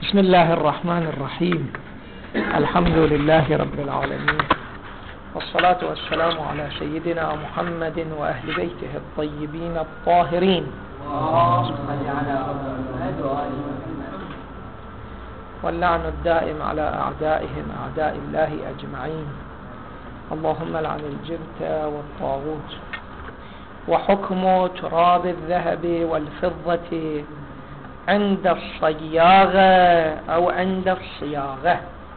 بسم الله الرحمن الرحيم. الحمد لله رب العالمين، والصلاة والسلام على سيدنا محمد وأهل بيته الطيبين الطاهرين، واللعن الدائم على أعدائهم أعداء الله أجمعين. اللهم لعن الجبت والطاغوت. وحكم تراب الذهب والفضة عند الصياغة أو عند الصياغة.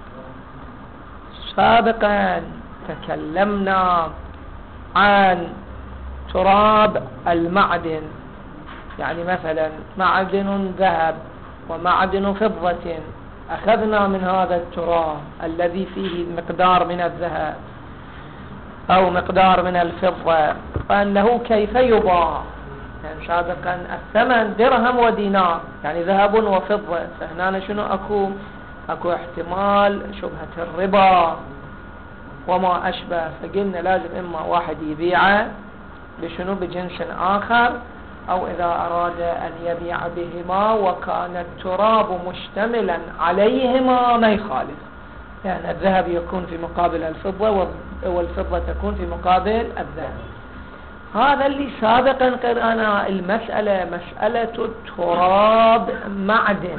سابقا تكلمنا عن تراب المعدن، يعني مثلا معدن ذهب ومعدن فضة، أخذنا من هذا التراب الذي فيه مقدار من الذهب أو مقدار من الفضة فأنه كيف يباع. يعني سابقا الثمن درهم ودينار، يعني ذهب وفضة، فهنا شنو أكو احتمال شبهة الربا وما أشبه، فقلنا لازم إما واحد يبيعه بشنو بجنس آخر، أو إذا أراد أن يبيع بهما وكان التراب مشتملا عليهما ما يخالف، يعني الذهب يكون في مقابل الفضة والفضة تكون في مقابل الذهب. هذا اللي سابقا قرأنا المسألة، مسألة تراب معدن.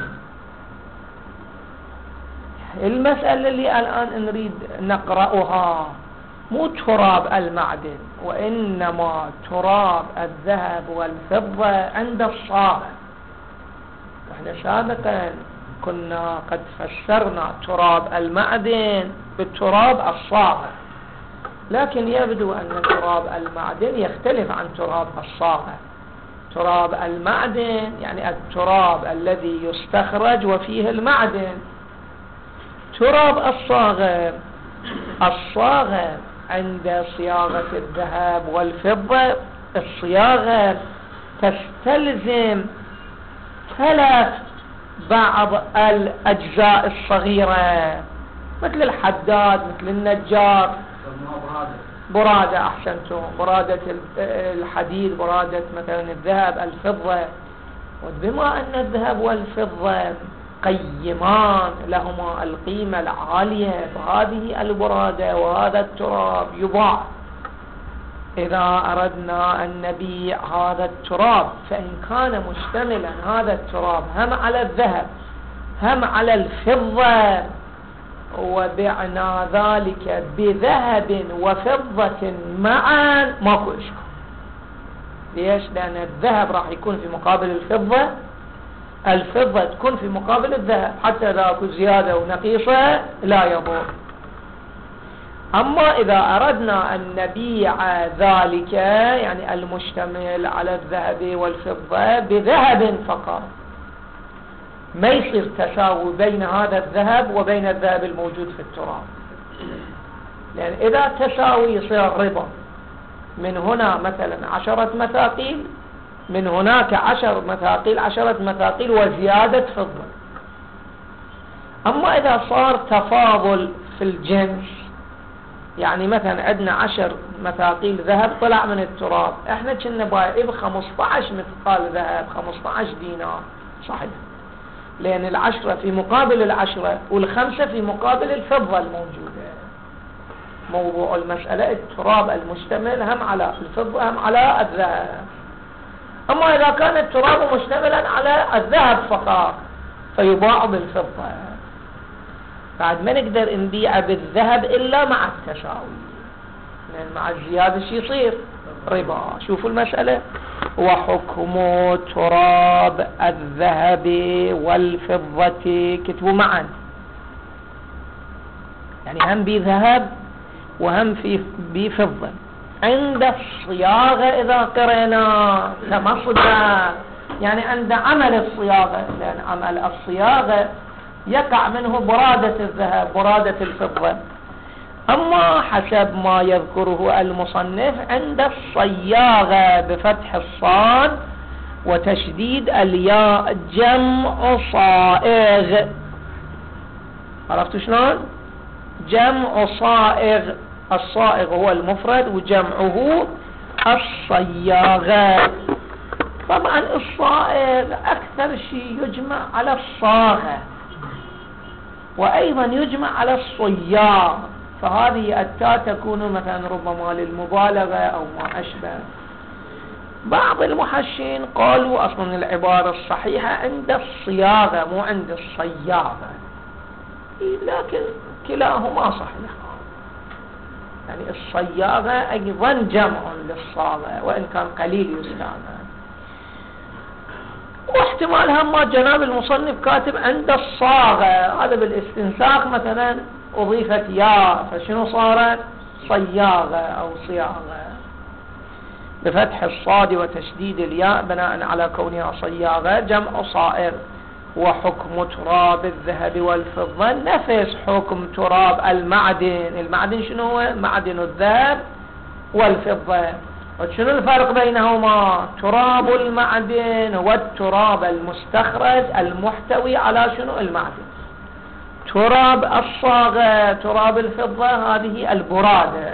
المسألة اللي الآن نريد نقرأها مو تراب المعدن، وإنما تراب الذهب والفضة عند الصاغة. احنا سابقا كنا قد فسرنا تراب المعدن بالتراب الصاغة، لكن يبدو أن تراب المعدن يختلف عن تراب الصاغة. تراب المعدن يعني التراب الذي يستخرج وفيه المعدن. تراب الصاغة عند صياغة الذهب والفضة، الصياغة تستلزم بعض الأجزاء الصغيرة، مثل الحداد، مثل النجار، برادة، أحسنتم، برادة الحديد، برادة مثلا الذهب، الفضة. وبما أن الذهب والفضة قيمان لهما القيمة العالية، فهذه البرادة وهذا التراب يباع. إذا أردنا أن نبيع هذا التراب، فإن كان مشتملا هذا التراب هم على الذهب هم على الفضة، وبعنا ذلك بذهب وفضة معا، ماكو إشكال. ليش؟ لأن الذهب راح يكون في مقابل الفضة، الفضة تكون في مقابل الذهب، حتى إذا أكو زيادة ونقيصة لا يضر. أما إذا أردنا أن نبيع ذلك، يعني المشتمل على الذهب والفضة بذهب فقط، ما يصير تساوي بين هذا الذهب وبين الذهب الموجود في التراب، لأن إذا تساوي يصير الربا. من هنا مثلا 10 مثاقيل، من هناك 10 مثاقيل، 10 مثاقيل وزيادة فضة. أما إذا صار تفاضل في الجنس، يعني مثلا عندنا 10 مثاقيل ذهب طلع من التراب، احنا كنا بايعين ب15 مثقال ذهب، 15 دينار، صحيح، لأن 10 في مقابل 10 وال5 في مقابل الفضة الموجودة. موضوع المسألة التراب المشتمل هم على الفضة هم على الذهب. أما إذا كان التراب مشتملا على الذهب فقط فيباع بالفضة، بعد ما نقدر نبيع بالذهب إلا مع التساوي، لأن مع الزيادة شي يصير ربا. شوفوا المسألة. وحكم تراب الذهب والفضة، كتبوا معا، يعني هم بذهب وهم بفضة عند الصياغة. إذا قرأنا كمصدر، يعني عند عمل الصياغة، لأن عمل الصياغة يقع منه برادة الذهب برادة الفضة. أما حسب ما يذكره المصنف عند الصياغة بفتح الصاد وتشديد الياء، جمع صائغ. عرفتوا شلون؟ جمع صائغ، الصائغ هو المفرد وجمعه الصياغة. طبعا الصائغ أكثر شيء يجمع على الصاغة، وأيضا يجمع على الصياغ، فهذه التاء تكون مثلا ربما للمبالغة أو ما أشبه. بعض المحشين قالوا أصلا العبارة الصحيحة عند الصياغة مو عند الصياغة، لكن كلاهما صحيح. يعني الصياغة أيضا جمع للصاغة وإن كان قليل يستعمل. واحتمال هم ما جناب المصنف كاتب عند الصاغة، هذا بالاستنساخ مثلا أضيفت ياء فشنو صارت؟ صياغة أو صياغة، بفتح الصاد وتشديد الياء بناء على كونها صياغة جمع صائر. وحكم تراب الذهب والفضة نفس حكم تراب المعدن. المعدن شنو هو؟ معدن الذهب والفضة. وشنو الفرق بينهما؟ تراب المعدن والتراب المستخرج المحتوي على شنو؟ المعدن. تراب الصاغة تراب الفضة هذه البرادة.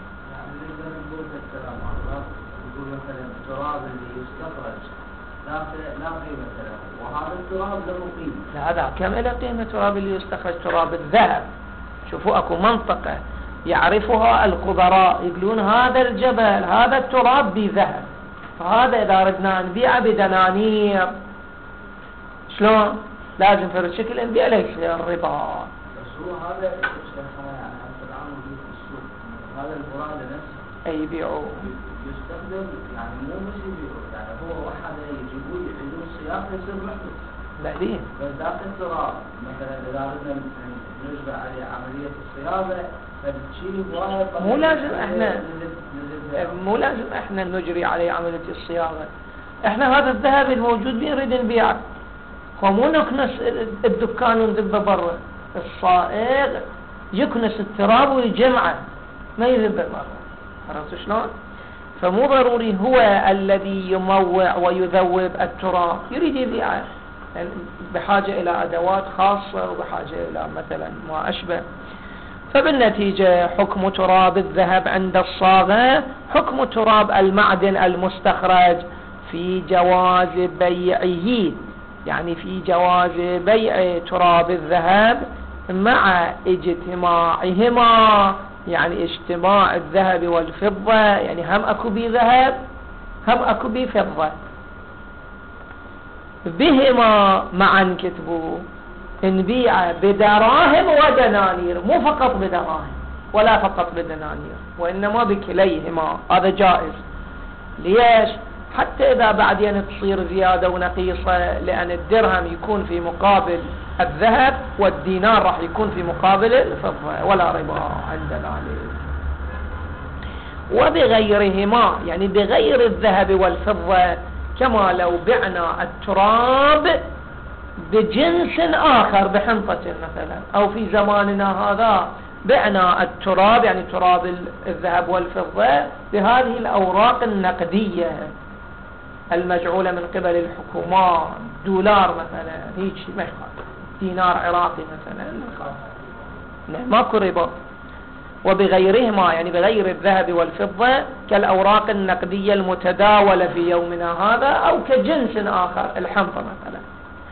التراب اللي يستخرج لا قيمة له، وهذا التراب له قيمة. لا هذا كم له قيمة؟ التراب اللي يستخرج تراب الذهب. شوفوا اكو منطقة يعرفها الخبراء يقولون هذا الجبل هذا التراب بذهب، فهذا اذا ردنا نبيعه بدنانير شلون؟ لازم في الشكل نبيع له يصير ربا. بس هو هذا يعني حتى الآن موجود في السوق، هذا البرادة نفسه اي يبيعوه يستخدم، يعني مو بس يبيعوه، يعني هو واحد يجيبوه يعيدون الصياغة يصير محدث بعدين. بس داخل التراب مثلا اذا ردنا نجري عليه عملية الصياغة فتشيل هواية. مو لازم احنا نجري عليه عملية الصياغة. احنا هذا الذهب الموجود بيه نريد نبيعه، ومو نكنس الدكان وندبه برا. الصائغ يكنس التراب ويجمعه ما يذبه برا. عرفت شلون؟ فمو ضروري هو الذي يموع ويذوب التراب يريد يبيعه، يعني بحاجة إلى أدوات خاصة وبحاجة إلى مثلا ما أشبه. فبالنتيجة حكم تراب الذهب عند الصاغة حكم تراب المعدن المستخرج في جواز بيعه، يعني في جواز بيع تراب الذهب مع اجتماعهما، يعني اجتماع الذهب والفضة، يعني هم اكو بي ذهب هم اكو بي فضة بهما معا كتبوا نبيع بدراهم ودنانير، مو فقط بدراهم ولا فقط بدنانير وإنما بكليهما. هذا جائز. ليش؟ حتى إذا بعدين تصير زيادة ونقيصة، لأن الدرهم يكون في مقابل الذهب والدينار راح يكون في مقابل الفضة ولا ربا عند ذلك. وبغيرهما يعني بغير الذهب والفضة، كما لو بعنا التراب بجنس آخر بحنطة مثلا، أو في زماننا هذا بعنا التراب يعني تراب الذهب والفضة بهذه الأوراق النقدية المجعولة من قبل الحكومات، دولار مثلا هيك ما يخالف، دينار عراقي مثلا ماكو ربا. وبغيرهما يعني بغير الذهب والفضة كالأوراق النقدية المتداولة في يومنا هذا، أو كجنس آخر الحنطة مثلا.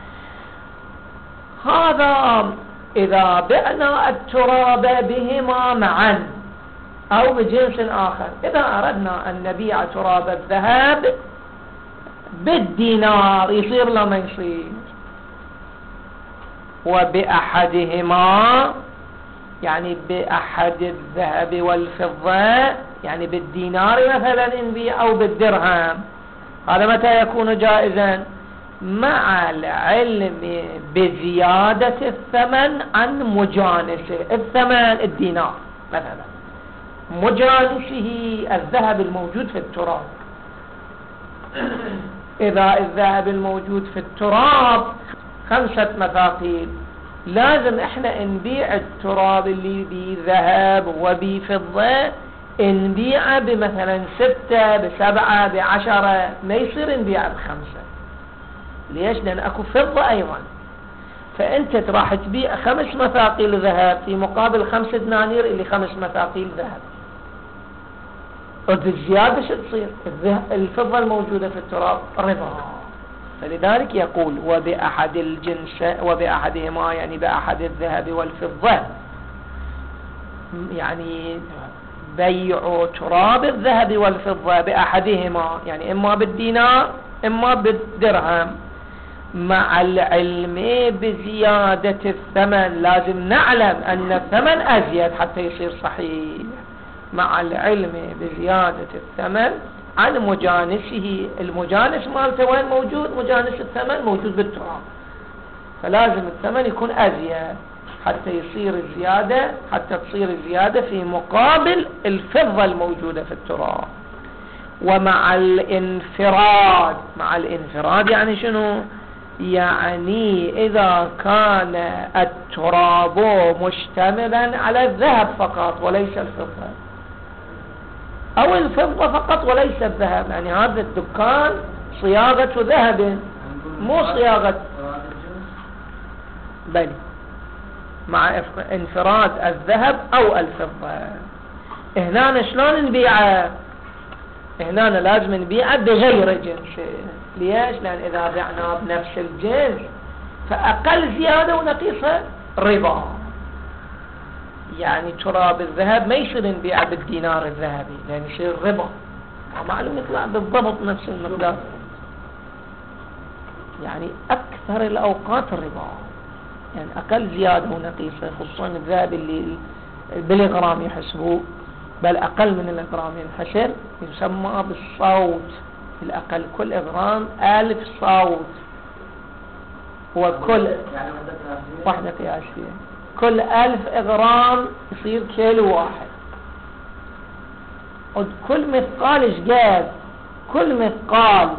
هذا إذا بعنا التراب بهما معا أو بجنس آخر. إذا أردنا أن نبيع تراب الذهب بالدينار يصير لما يصير، وبأحدهما يعني بأحد الذهب والفضة يعني بالدينار مثلا نبيع أو بالدرهم. هذا متى يكون جائزا؟ مع العلم بزيادة الثمن عن مجانسه. الثمن الدينار مثلا، مجانسه الذهب الموجود في التراب. إذا الذهب الموجود في التراب 5 مثاقيل، لازم احنا نبيع التراب اللي بذهب وبفضة نبيعه بمثلا 6 ب7 ب10، ما يصير نبيعه ب5. ليش؟ لأن اكو فضة ايضا، فانت راح تبيع 5 مثاقيل ذهب في مقابل 5 دنانير اللي 5 مثاقيل ذهب. وبالزيادة شو تصير؟ الفضة الموجودة في التراب ربا. فلذلك يقول وبأحد الجنس وبأحدهما، يعني بأحد الذهب والفضة، يعني بيع تراب الذهب والفضة بأحدهما، يعني إما بالدينار إما بالدرهم، مع العلم بزيادة الثمن. لازم نعلم أن الثمن أزيد حتى يصير صحيح، مع العلم بزيادة الثمن عن مجانسه. المجانس مالته وين موجود؟ مجانس الثمن موجود بالتراب، فلازم الثمن يكون أزيد حتى يصير الزيادة، حتى تصير الزيادة في مقابل الفضة الموجودة في التراب. ومع الانفراد، مع الانفراد يعني شنو؟ يعني إذا كان التراب مشتملا على الذهب فقط وليس الفضة، أو الفضة فقط وليس الذهب، يعني هذا الدكان صياغة ذهب مو صياغة، بل مع انفراد الذهب أو الفضة. هنا شلون نبيعه؟ هنا لازم نبيعه بغير جنسه. ليش؟ لأن إذا بعناه بنفس الجنس فأقل زيادة ونقيصة ربا. يعني تراب الذهب ما يصير نبيعه بالدينار الذهبي لأن يصير ربا، معلوم يطلع بالضبط نفس المقدار. يعني أكثر الأوقات ربا، يعني أقل زيادة ونقيصة، خصوصا الذهب اللي بالغرام يحسبوه، بل أقل من الغرام ينحسب، يسمى بالصوت الأقل. كل غرام 1000 صوت، وكل يعني واحدة قياسية، كل 1000 غرام يصير كيلو واحد. وكل مثقال ايش قد؟ كل مثقال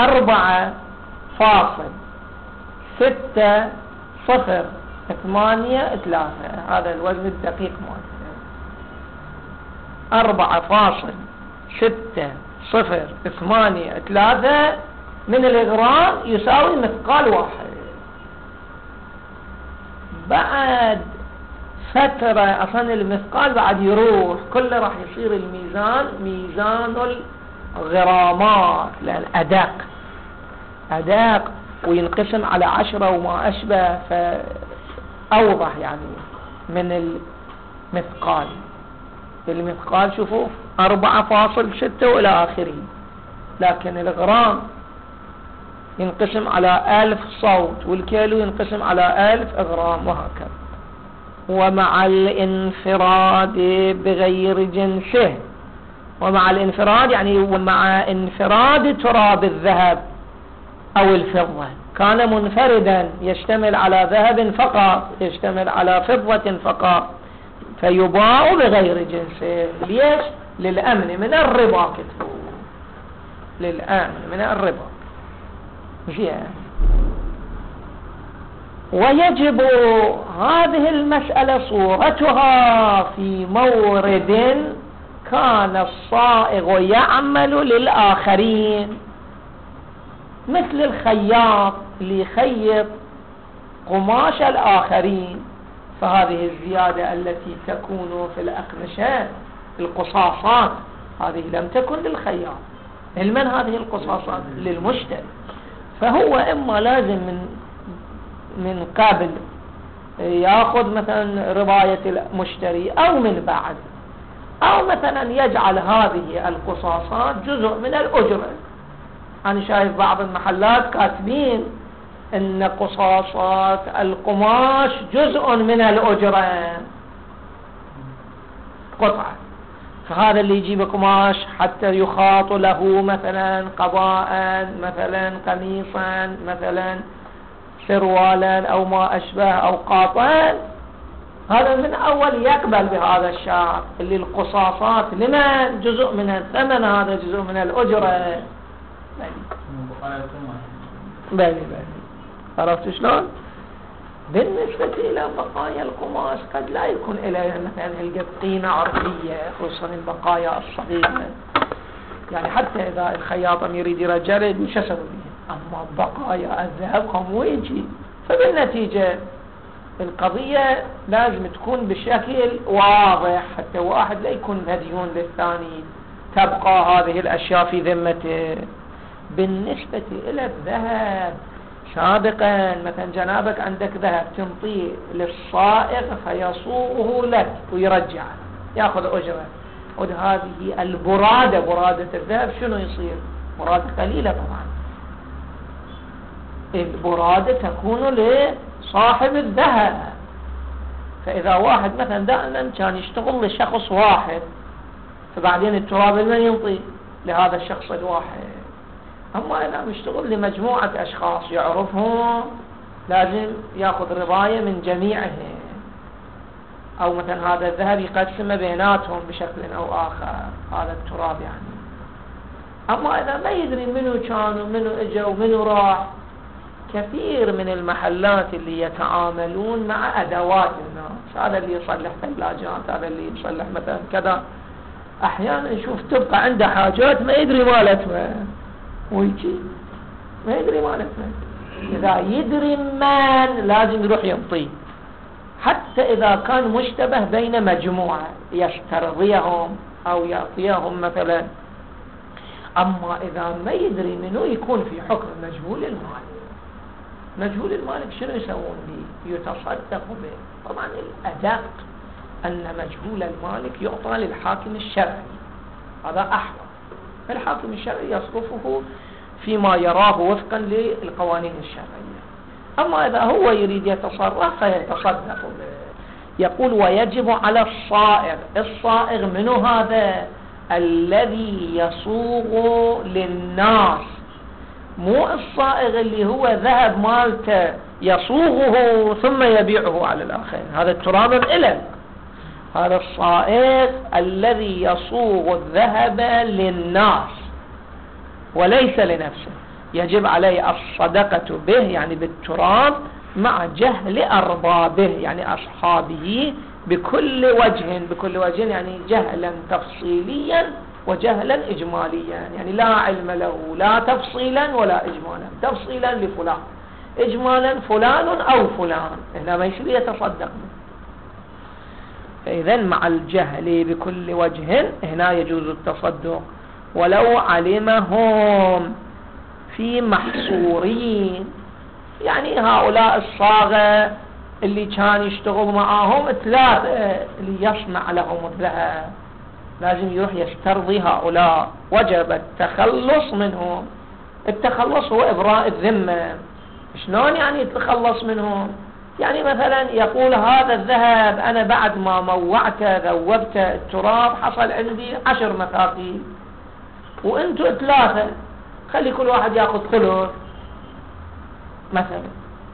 4.608 هذا الوزن الدقيق مالته. 4.608 من الغرام يساوي مثقال واحد. بعد فترة أصلا المثقال بعد يروح، كله راح يصير الميزان ميزان الغرامات، لأن أدق وينقسم على 10 وما أشبه، فأوضح يعني من المثقال. المثقال شوفوا 4.6 وإلى آخره، لكن الغرام ينقسم على 1000 صوت، والكيلو ينقسم على 1000 غرام، وهكذا. ومع الانفراد بغير جنسه، ومع الانفراد يعني ومع انفراد تراب الذهب أو الفضة، كان منفردا يشتمل على ذهب فقط، يشتمل على فضة فقط، فيباع بغير جنسه. ليش؟ للأمن من الربا، كتبوا للأمن من الربا. زين. ويجب هذه المسألة صورتها في مورد كان الصائغ يعمل للآخرين، مثل الخياط اللي يخيط قماش الآخرين، فهذه الزيادة التي تكون في الأقمشة القصاصات هذه لم تكن للخياط، لمن هذه القصاصات؟ للمشتري. فهو إما لازم من قبل يأخذ مثلا رباية المشتري، أو من بعد، أو مثلا يجعل هذه القصاصات جزء من الأجرة. أنا شايف بعض المحلات كاتبين إن قصاصات القماش جزء من الأجرة، قطعة. فهذا اللي يجيب قماش حتى يخاط له مثلا قضاء، مثلا قميصا، مثلا سروالا أو ما أشبه، أو قاطا، هذا من أول يقبل بهذا الشرط اللي القصاصات لمن جزء من الثمن، هذا جزء من الأجرة. بلي عرفت شلون؟ بالنسبة إلى بقايا القماش قد لا يكون إلى مثلا القد قيمة عرفية، خصوصا البقايا الصغيرة، يعني حتى إذا الخياط يريد يرجل مش يسوي به، أما بقايا الذهب هم يجي. فبالنتيجة القضية لازم تكون بشكل واضح حتى واحد لا يكون مديون للثاني، تبقى هذه الأشياء في ذمته. بالنسبة إلى الذهب سابقا مثلا جنابك عندك ذهب تنطيه للصائغ فيصوغه لك ويرجع يأخذ أجرة، وهذه البرادة برادة الذهب شنو يصير؟ برادة قليلة طبعا، البرادة تكون لصاحب الذهب. فإذا واحد مثلا دائما كان يشتغل لشخص واحد، فبعدين التراب من ينطي لهذا الشخص الواحد. أما إذا يشتغل لمجموعة أشخاص يعرفهم لازم يأخذ رضاية من جميعهم، أو مثلا هذا الذهب يقسم بيناتهم بشكل أو آخر هذا التراب يعني. أما إذا ما يدري منو كان ومنو إجا ومنو راح، كثير من المحلات اللي يتعاملون مع أدوات الناس، هذا اللي يصلح ثلاجات، هذا اللي يصلح مثلا كذا، أحيانا نشوف تبقى عنده حاجات ما يدري مالتها ويجي ما يدري مالتها. إذا يدري من لازم يروح ينطيه، حتى إذا كان مشتبه بين مجموعة يسترضيهم أو يعطيهم مثلا. أما إذا ما يدري منه يكون في حكم مجهول المالك. مجهول المالك شنو يسوون به؟ يتصدق به. طبعا الأدق أن مجهول المالك يعطى للحاكم الشرعي، هذا أحوط. الحاكم الشرعي يصرفه فيما يراه وفقا للقوانين الشرعية. أما إذا هو يريد يتصرف فيتصدق به. يقول ويجب على الصائغ. الصائغ منه هذا؟ الذي يصوغ للناس، مو الصائغ اللي هو ذهب مالته يصوغه ثم يبيعه على الآخرين، هذا التراب إلك. هذا الصائغ الذي يصوغ الذهب للناس وليس لنفسه، يجب عليه الصدقة به يعني بالتراب مع جهل أربابه يعني أصحابه بكل وجه. بكل وجه يعني جهلا تفصيليا وجهلا إجماليا، يعني لا علم له لا تفصيلا ولا إجمالا. تفصيلا لفلان، إجمالا فلان أو فلان، هنا ما يصير يتصدق به. فإذا مع الجهل بكل وجه هنا يجوز التصدق. ولو علمهم في محصورين، يعني هؤلاء الصاغة اللي كان يشتغل معاهم ثلاثة اللي يصنع لهم الذهب، لازم يروح يسترضي هؤلاء، وجب التخلص منهم. التخلص هو إبراء الذمة. شلون يعني يتخلص منهم؟ يعني مثلا يقول هذا الذهب أنا بعد ما موعته ذوبته التراب حصل عندي 10 مثاقيل وانتوا 3، خلي كل واحد ياخذ ثلث مثلا.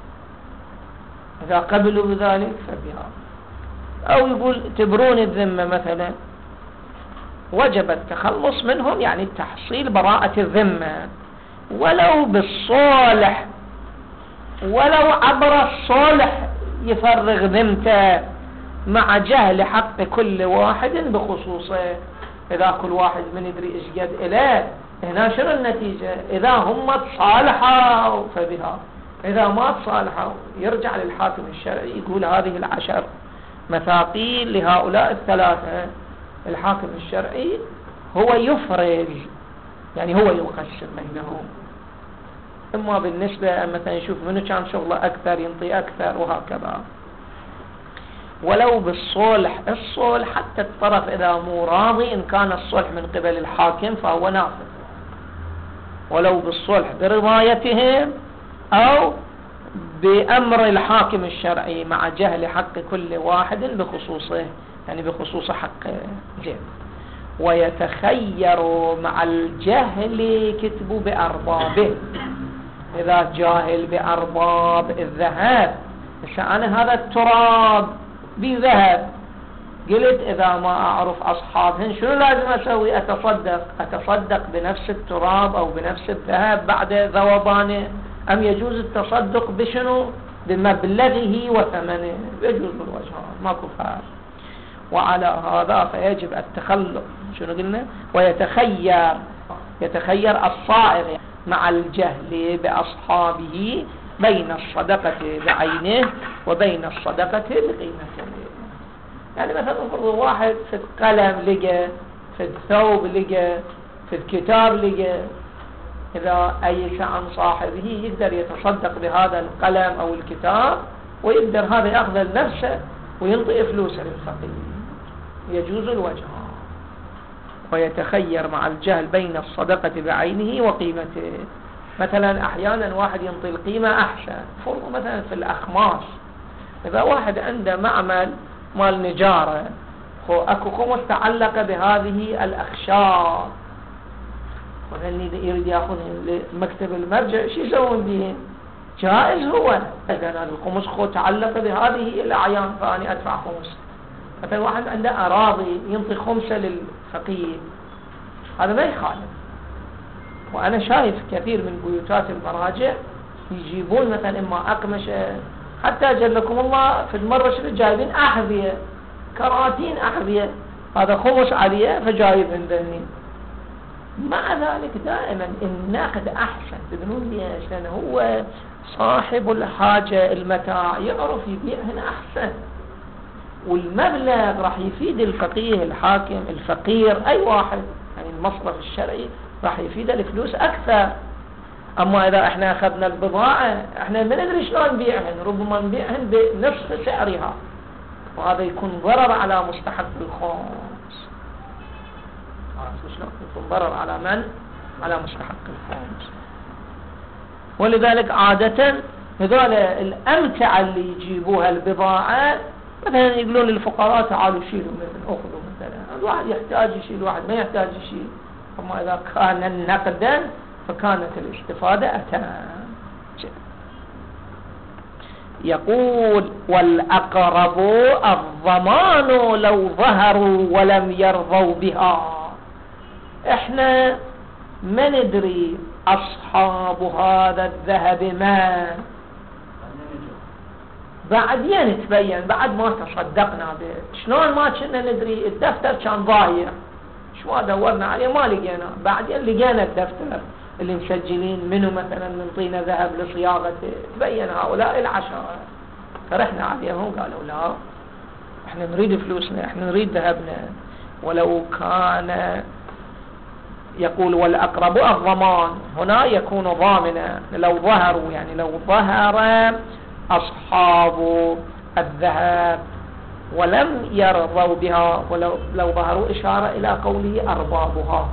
إذا قبلوا بذلك فبها. أو يقول تبرون الذمة مثلا، وجب التخلص منهم يعني تحصيل براءة الذمة، ولو بالصلح، ولو عبر الصلح يفرغ ذمته مع جهل حق كل واحد بخصوصه. إذا كل واحد من يدري إيش قد إليه، هنا شنو النتيجة؟ إذا هم تصالحوا فبها، إذا ما تصالحوا يرجع للحاكم الشرعي يقول هذه 10 مثاقيل لهؤلاء 3. الحاكم الشرعي هو يفرز يعني هو يقسم بينهم. إما بالنسبة مثلا يشوف منه كان شغله أكثر ينطي أكثر وهكذا. ولو بالصلح، الصلح حتى الطرف إذا مو راضي إن كان الصلح من قبل الحاكم فهو نافذ، ولو بالصلح برضايتهم أو بأمر الحاكم الشرعي مع جهل حق كل واحد بخصوصه، يعني بخصوص حق زين. ويتخير مع الجهل كتب بأربابه. إذا جاهل بأرباب الذهب، أنا هذا التراب بذهب، قلت إذا ما أعرف أصحابهن شنو لازم أسوي؟ أتصدق بنفس التراب أو بنفس الذهب بعد ذوبانه، أم يجوز التصدق بشنو؟ بمبلغه وثمنه. يجوز بالوجهان ماكو فرق. وعلى هذا فيجب التخلق. شنو قلنا؟ يتخير الصائغ مع الجهل بأصحابه بين الصدقة بعينه وبين الصدقة بقيمته. يعني مثلا نفرض واحد في القلم لقى، في الثوب لقى، في الكتاب لقى، إذا أيس عن صاحبه يقدر يتصدق بهذا القلم أو الكتاب، ويقدر هذا يأخذ لنفسه وينطي فلوسه للفقير، يجوز الوجه. ويتخير مع الجهل بين الصدقة بعينه وقيمته. مثلا أحيانا واحد ينطي القيمة أحسن، فرض مثلا في الأخماس، إذا واحد عنده معمل مال نجارة أكو خمس تعلق بهذه الأخشاب، وهل يريد يأخذهم لمكتب المرجع، شو يسوون بهم؟ جائز هو، إذا هذا الخمس تعلق بهذه الأعيان فأنا أدفع خمس. مثلا واحد عنده أراضي ينطي خمسة للفقير، هذا ما يخالف. وأنا شايف كثير من بيوتات المراجع يجيبون مثلا إما أقمشة، حتى جلكم الله في المرة شنو جايبين أحذية، كراتين أحذية، هذا خمس عليه فجايب عندني. مع ذلك دائما النقد أحسن، تدرون ليش؟ لأنه هو صاحب الحاجة المتاع يعرف يبيعهن أحسن، والمبلغ راح يفيد الفقيه الحاكم الفقير أي واحد، يعني المصرف الشرعي راح يفيد الفلوس أكثر. أما إذا إحنا أخذنا البضاعة إحنا ما ندري شلون نبيعهن، ربما نبيعهن بنصف سعرها، وهذا يكون ضرر على مستحق الخمس. شلون يكون ضرر على من؟ على مستحق الخمس. ولذلك عادة هذول الأمتعة اللي يجيبوها البضاعة، مثلا يقولون للفقراء تعالوا شيلوا، مثلا أخذوا، مثلا الواحد يحتاج يشيل، واحد ما يحتاج يشيل. أما إذا كان نقدا فكانت الاستفادة أتم. يقول والأقرب الضمان لو ظهروا ولم يرضوا بها. احنا ما ندري أصحاب هذا الذهب ما، بعدين تبين بعد ما تصدقنا به. شلون ما كنا ندري؟ الدفتر كان ضايع، شو دورنا عليه ما لقينا، بعدين لقينا الدفتر اللي مسجلين منه مثلا نعطينا ذهب لصياغته، تبين هؤلاء العشرة، فرحنا عليهم قالوا لا احنا نريد فلوسنا، احنا نريد ذهبنا. ولو كان يقول والأقرب الضمان، هنا يكون ضامنا لو ظهروا، يعني لو ظهر أصحاب الذهب ولم يرضوا بها، ولو ظهروا إشارة إلى قوله أربابها.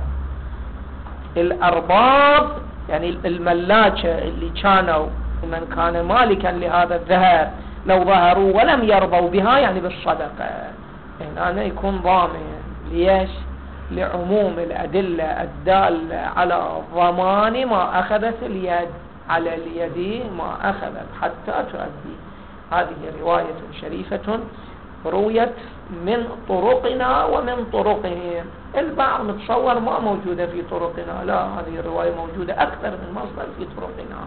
الأرباب يعني الملاكة اللي كانوا من كان مالكا لهذا الذهب، لو ظهروا ولم يرضوا بها يعني بالصدقة، هنا يكون ضامن. ليش؟ لعموم الأدلة الدالة على ضمان ما أخذت اليد، على اليد ما أخذت حتى تؤدي. هذه رواية شريفة رويت من طرقنا ومن طرقهم. البعض متصور ما موجودة في طرقنا، لا، هذه الرواية موجودة أكثر من مصدر في طرقنا،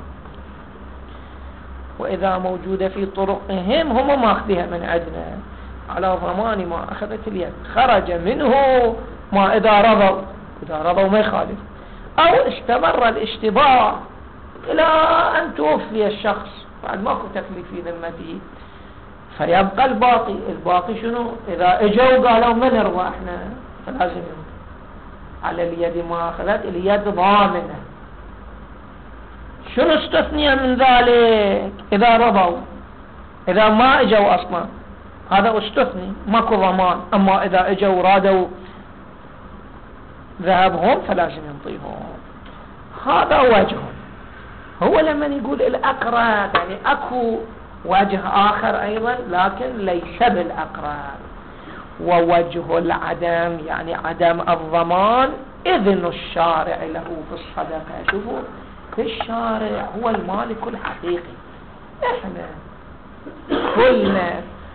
وإذا موجودة في طرقهم هم ماخذها من عندنا على ضمان ما أخذت اليد. خرج منه ما إذا رضوا ما يخالف، أو استمر الاشتباه إلى أن توفي الشخص، بعد ماكو تكليف في ذمته، فيبقى الباقي شنو؟ إذا اجوا قالوا ما نرضى احنا، فلازم يرضى. على اليد ما أخذت اليد ضامنة. شنو استثني من ذلك؟ إذا رضوا، إذا ما اجوا أصلا هذا استثني ماكو ضمان. أما إذا اجوا رادوا ذهبهم فلازم ينطيهم. هذا وجه. هو لما يقول الأقرب يعني أكو وجه آخر أيضا لكن ليس بالأقرب. ووجه العدم يعني عدم الضمان إذن الشارع له في الصدقة. شوفوا، الشارع هو المالك الحقيقي، احنا كلنا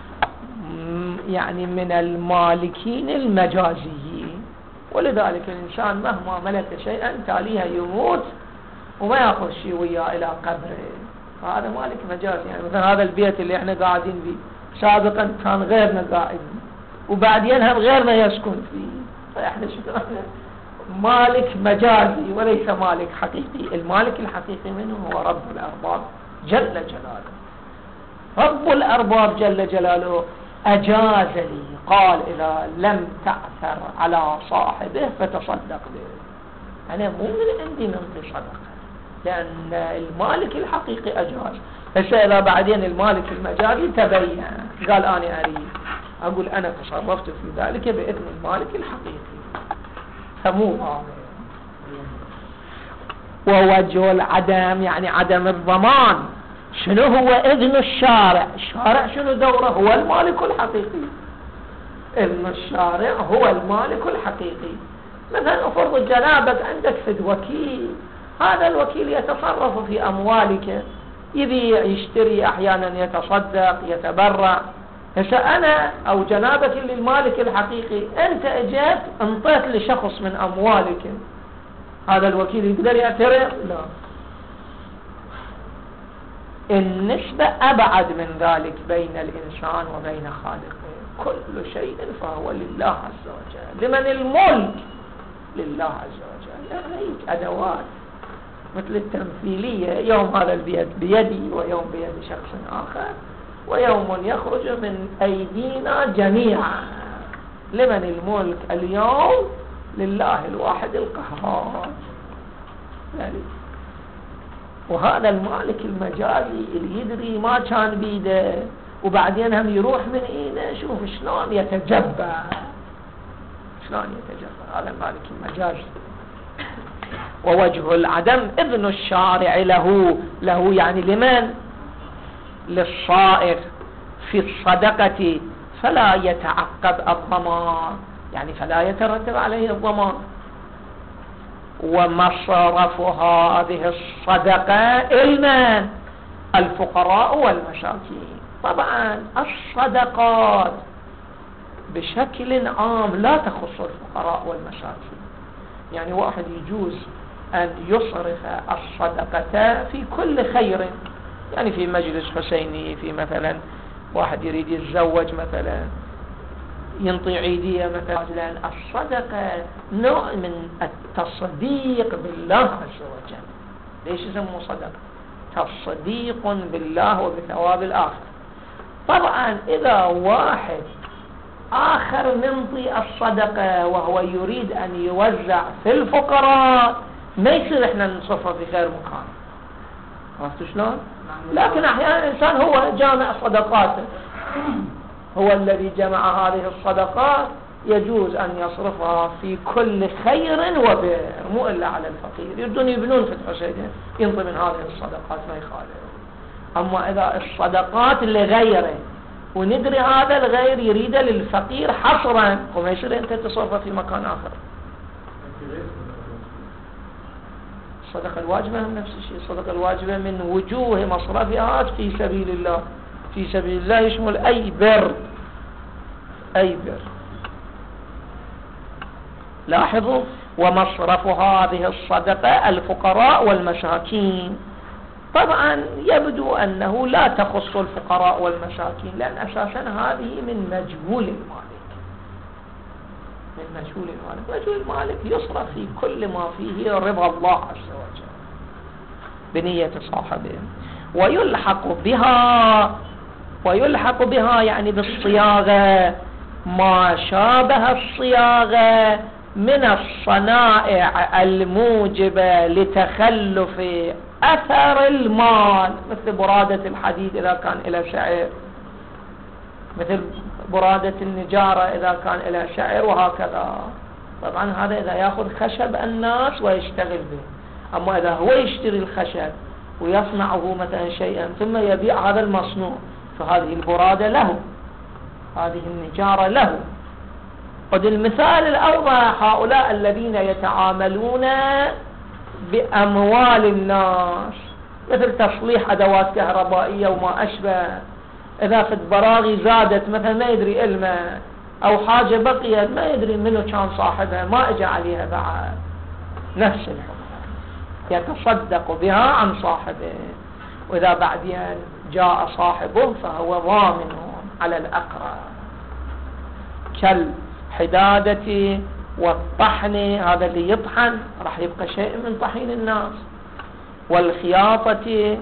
يعني من المالكين المجازيين، ولذلك الإنسان مهما ملك شيئا تاليها يموت وما يأخذ شيء وياه إلى قبره، هذا مالك مجازي. يعني مثلا هذا البيت اللي احنا قاعدين فيه سابقا كان غيرنا قاعدين، وبعدين هم غيرنا يسكن فيه، فاحنا مالك مجازي وليس مالك حقيقي. المالك الحقيقي منه هو رب الأرباب جل جلاله. رب الأرباب جل جلاله أجاز لي، قال إذا لم تعثر على صاحبه فتصدق به. أنا مو من عندي ننطي صدقة، لأن المالك الحقيقي أجاز. هسه إذا بعدين المالك المجازي تبين قال أنا أريد أقول أنا تصرفت في ذلك بإذن المالك الحقيقي، فمو واضح. ووجه العدم يعني عدم الضمان، شنو هو؟ إذن الشارع. الشارع شنو دوره؟ هو المالك الحقيقي. إذن الشارع هو المالك الحقيقي. مثلا أفرض جنابك عندك فد وكيل، هذا الوكيل يتصرف في أموالك، يبيع يشتري، أحيانا يتصدق يتبرع. هسه أنا أو جنابك اللي المالك الحقيقي، أنت اجيت انطيت لشخص من أموالك، هذا الوكيل يقدر يعترف؟ لا. النسبة أبعد من ذلك بين الإنسان وبين خالقه. كل شيء فهو لله عز وجل. لمن الملك؟ لله عز وجل. يعني هيك أدوات مثل التمثيلية، يوم هذا البيد بيدي ويوم بيد شخص آخر ويوم يخرج من أيدينا جميعا. لمن الملك اليوم؟ لله الواحد القهار. يعني وهذا المالك المجازي اللي يدري ما كان بيده وبعدين هم يروح من ايده، شوف شلون يتجبر، شلون يتجبر. هذا المالك المجازي. ووجه العدم إذن الشارع له يعني لمن؟ للصائغ في الصدقة، فلا يتعقد الضمان، يعني فلا يترتب عليه الضمان. ومصرف هذه الصدقة المن؟ الفقراء والمساكين. طبعا الصدقات بشكل عام لا تخص الفقراء والمساكين. يعني واحد يجوز أن يصرف الصدقة في كل خير، يعني في مجلس حسيني، في مثلا واحد يريد يتزوج مثلا، ينطي عيدية مثلا. لأن الصدقة نوع من التصديق بالله عز وجل. ليش يسموه صدقة؟ تصديق بالله وبثواب الآخر. طبعا إذا واحد آخر ننطي الصدقة وهو يريد أن يوزع في الفقراء، ما يصير إحنا نصرفها في غير مكان. عرفتوا شلون؟ لكن أحيانا الإنسان هو جامع صدقاته، هو الذي جمع هذه الصدقات، يجوز أن يصرفها في كل خير وبر، مو إلا على الفقير. يردون يبنون فتح حسين ينطي من هذه الصدقات ما يخالف. أما إذا الصدقات لغيره وندري هذا الغير يريد للفقير حصرا، وما يصير أنت تصرف في مكان آخر. الصدقة الواجبة هم نفس الشيء. الصدقة الواجبة من وجوه مصرفها في سبيل الله. في سبيل الله يشمل أي بر، أي بر. لاحظوا، ومصرف هذه الصدقة الفقراء والمساكين. طبعا يبدو أنه لا تخص الفقراء والمساكين، لأن أساسا هذه من مجهول المالك. من مجهول المالك. مجهول المالك يصرف في كل ما فيه رضا الله عز وجل بنية صاحبه. ويلحق بها يعني بالصياغة ما شابه الصياغة من الصنائع الموجبة لتخلف أثر المال، مثل برادة الحديد إذا كان إلى شعر، مثل برادة النجارة إذا كان إلى شعر، وهكذا. طبعا هذا إذا يأخذ خشب الناس ويشتغل به. أما إذا هو يشتري الخشب ويصنعه مثلا شيئا ثم يبيع هذا المصنوع، فهذه البرادة له، هذه النجارة له. قد المثال الأوضح هؤلاء الذين يتعاملون بأموال الناس، مثل تصليح أدوات كهربائية وما أشبه. إذا في البراغي زادت مثلا ما يدري إلمه، أو حاجة بقيت ما يدري منه كان صاحبها، ما اجى عليها بعد، نفس الحكم، يتصدق بها عن صاحبه. وإذا بعدين جاء صاحبه فهو ضامن على الأقرب، كالحدادة والطحن، هذا اللي يطحن راح يبقى شيء من طحين الناس، والخياطة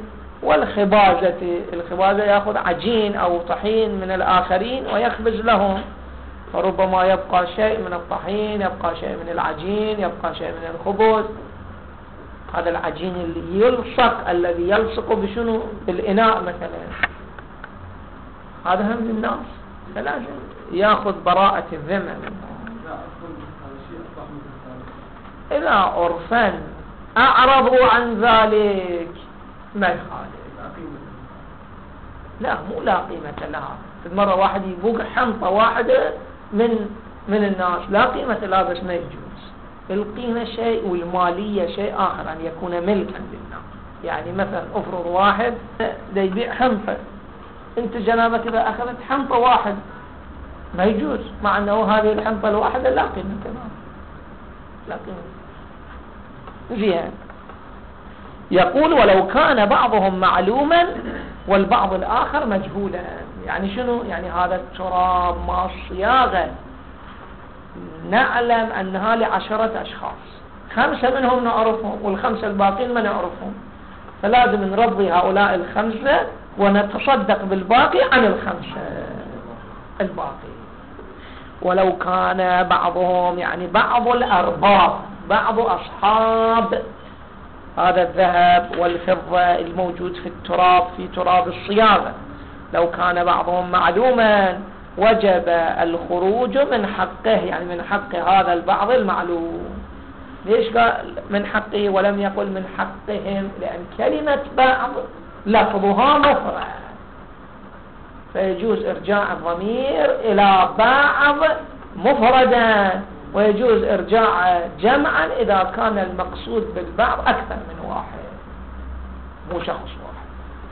والخبازة. الخبازة يأخذ عجين أو طحين من الآخرين ويخبز لهم، فربما يبقى شيء من الطحين، يبقى شيء من العجين، يبقى شيء من الخبز. هذا العجين اللي يلصق، الذي يلصق بشنو؟ بالإناء مثلا، هذا هم للناس، فلازم ياخذ براءة الذمة منه. إذا عرفا أعرضوا عن ذلك ما يخالف. لا، مو لا قيمة لها. مرة واحد يبوق حنطة واحدة من الناس، لا قيمة لها، بس ما يجوز. القيمة شيء والمالية شيء آخر، أن يكون ملكا للناس. يعني مثلا أفرض واحد دا يبيع حنطة، أنت جنابك إذا أخذت حنطة واحد ما يجوز، مع أنه هذه الحنطة الواحدة لا قيمة لها، لا قيمة. زين. يقول ولو كان بعضهم معلوما والبعض الآخر مجهولا. يعني شنو؟ يعني هذا التراب مع الصياغة نعلم أنها ل10 أشخاص، 5 منهم نعرفهم وال5 الباقين ما نعرفهم، فلازم نرضي هؤلاء ال5 ونتصدق بالباقي عن ال5 الباقي. ولو كان بعضهم، يعني بعض الأرباب، بعض أصحاب هذا الذهب والفضة الموجود في التراب، في تراب الصياغة، لو كان بعضهم معلوما وجب الخروج من حقه، يعني من حق هذا البعض المعلوم. ليش قال من حقه ولم يقل من حقهم؟ لأن كلمة بعض لفظها مفرد، فيجوز إرجاع الضمير إلى بعض مفردا، ويجوز إرجاع جمعا إذا كان المقصود بالبعض أكثر من واحد، مو شخص واحد.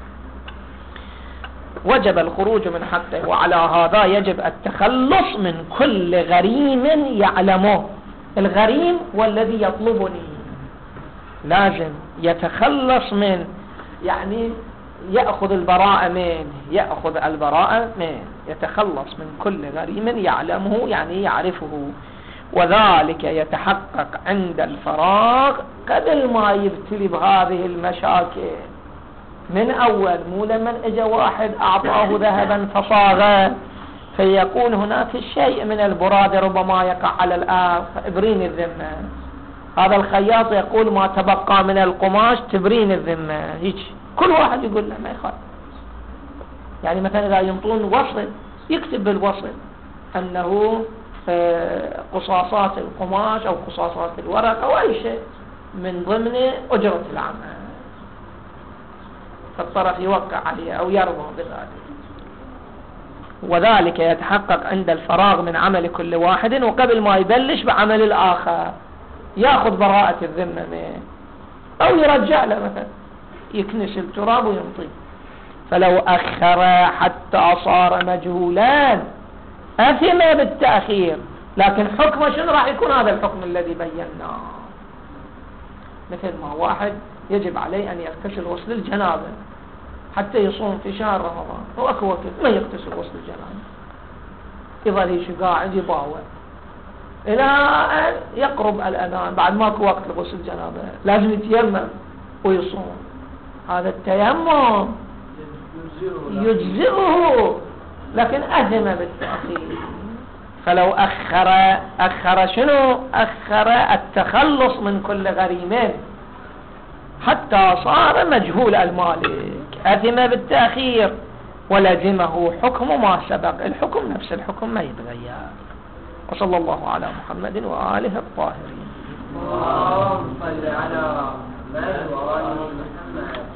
وجب الخروج من حقه، وعلى هذا يجب التخلص من كل غريم يعلمه. الغريم والذي يطلبني لازم يتخلص من، يعني يأخذ البراءة من، يأخذ البراءة من، يتخلص من كل غريم يعلمه، يعني يعرفه. وذلك يتحقق عند الفراغ، قبل ما يبتلي بهذه المشاكل من أول، مو لمن اجى واحد أعطاه ذهبا فصاغه، فيكون هناك شيء من البراد ربما يقع على الأرض فإبرين الذمة. هذا الخياط يقول ما تبقى من القماش تبرين الذمة، هيك كل واحد يقول له ما يخالف. يعني مثلا إذا ينطون وصل يكتب بالوصل أنه قصاصات القماش أو قصاصات الورق أو أي شيء من ضمن أجرة العمل، فالطرف يوقع عليه أو يرضى بذلك. وذلك يتحقق عند الفراغ من عمل كل واحد، وقبل ما يبلش بعمل الآخر يأخذ براءة الذمة منه، أو يرجع له مثلا يكنس التراب وينطي. فلو أخر حتى صار مجهولان أثم بالتأخير، لكن حكمه شنو راح يكون؟ هذا الحكم الذي بيناه. مثل ما واحد يجب عليه أن يغتسل غسل الجنابة حتى يصوم في شهر رمضان، هو أكو وقت ما يغتسل غسل الجنابة، يظل يشي قاعد يباوع إلى أن يقرب الأذان، بعد ماكو وقت لغسل الجنابة لازم يتيمم ويصوم. هذا التيمم يجزئه، لكن أثم بالتأخير. فلو أخر شنو؟ أخر التخلص من كل غريم حتى صار مجهول المالك، أثم بالتأخير، ولزمه حكم ما سبق، الحكم نفس الحكم ما يتغير. وصلى الله على محمد وآله الطاهرين. اللهم صل على محمد وآل محمد.